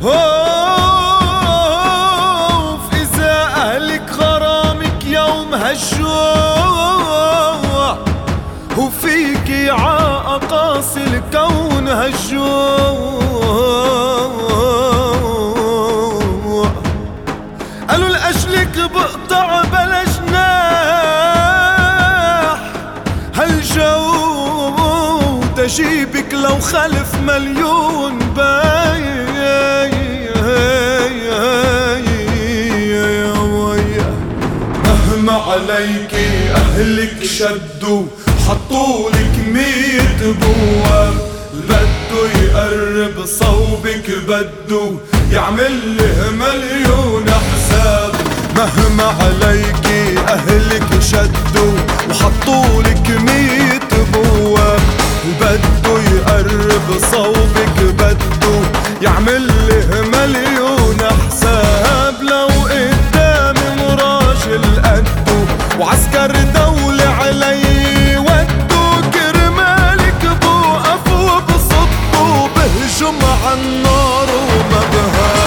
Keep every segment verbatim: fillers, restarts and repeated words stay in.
خوف إذا أهلك غرامك يوم هالجوع، وفيكي عاقاص الكون هالجوع. قالوا لأجلك بقطع بلا جناح هالجو، تجيبك لو خلف مليون باي. مهما عليكي أهلك شدوا حطولك ميت بواب، بدو يقرب صوبك بدو يعمل له مليون حساب. مهما عليكي أهلك شدوا وحطولك ميت بواب، بدو يقرب صوبك بدو يعمل له مليون حساب. لو قدامي راجل قدو وعسكر دولة علي ودو، كرمالك بوقف وبصدو بهجم عالنار وما بهاب.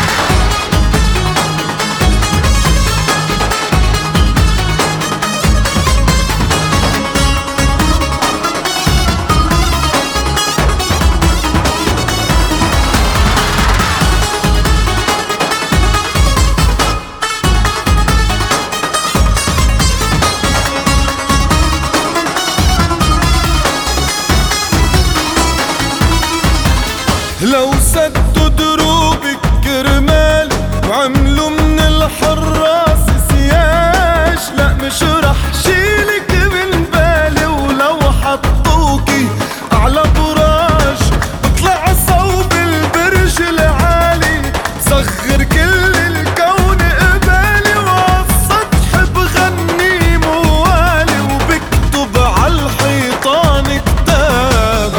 لو سدوا دروبك كرمال وعملوا من الحراس سياج، لا مش رح شيلك من بالي. ولو حطوكي أعلى براج بطلع صوب البرج العالي، صغر كل الكون قبالي، وعالسطح بغني موالي وبكتب عالحيطان كتاب.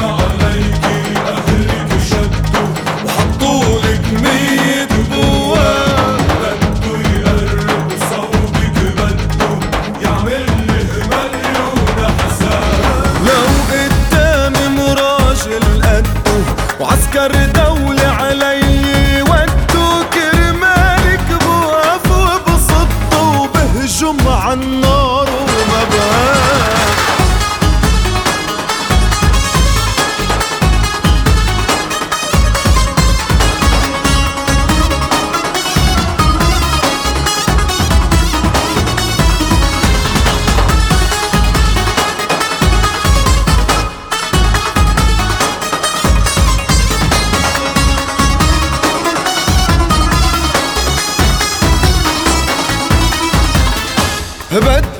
وعسكر دولة علي ودو، كرمالك بوقف وبصدو بهجم عالنار وما بهاب. بدو